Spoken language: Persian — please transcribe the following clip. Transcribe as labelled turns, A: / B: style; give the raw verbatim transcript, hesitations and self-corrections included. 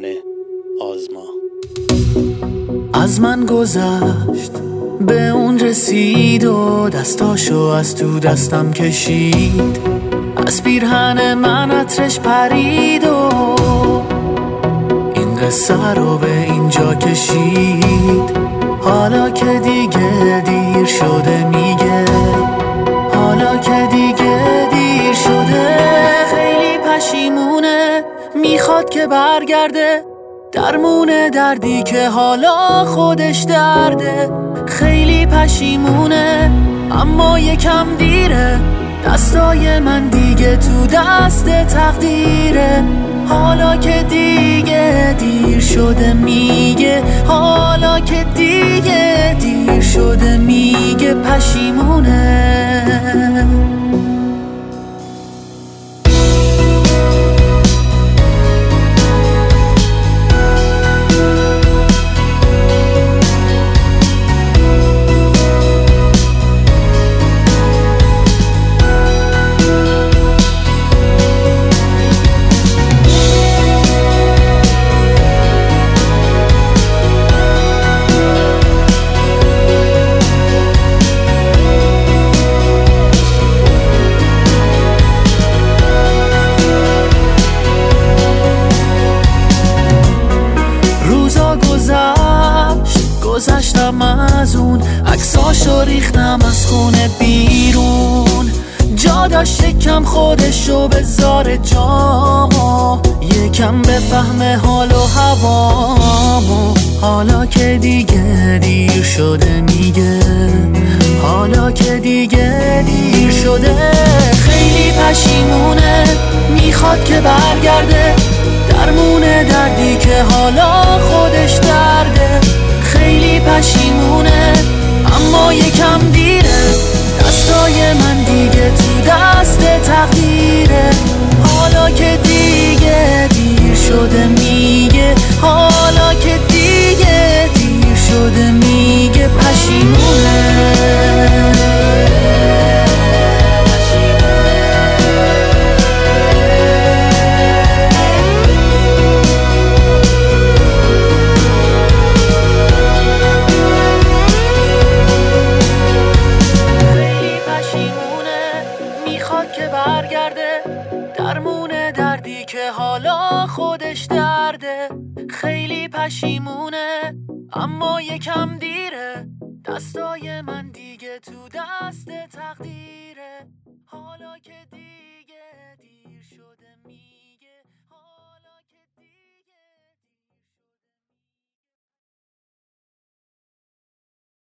A: آزما.
B: از من گذشت به اون رسید و دستاشو از تو دستم کشید، از پیرهن من عطرش پرید و این قصه رو به اینجا کشید. حالا که دیگه دیر شده میگه، حالا که دیگه دیر شده، خیلی پشیمونه میخواد که برگرده، درمون دردی که حالا خودش درده. خیلی پشیمونه اما یکم دیره، دستای من دیگه تو دست تقدیره. حالا که دیگه دیر شده میگه، حالا که دیگه دیر شده میگه پشیمونه. گذشتم از اون عکساشو ریختم از خونه بیرون، جا داشت یکم خودشو بذاره جامو، یکم بفهمه حال و هوامو. حالا که دیگه دیر شده میگه، حالا که دیگه دیر شده، خیلی پشیمونه میخواد که برگرده، درمون دردی که حالا خودش درده. خیلی پشیمونه اما یکم دیره، دستای من دیگه تو دست تقدیره. حالا که دیگه دیر شده میگه، حالا که دیگه دیر شده میگه پشیمونه. که برگرده، درمون دردی که حالا خودش درده. خیلی پشیمونه اما یکم دیره، دستای من دیگه تو دست تقدیره. حالا که دیگه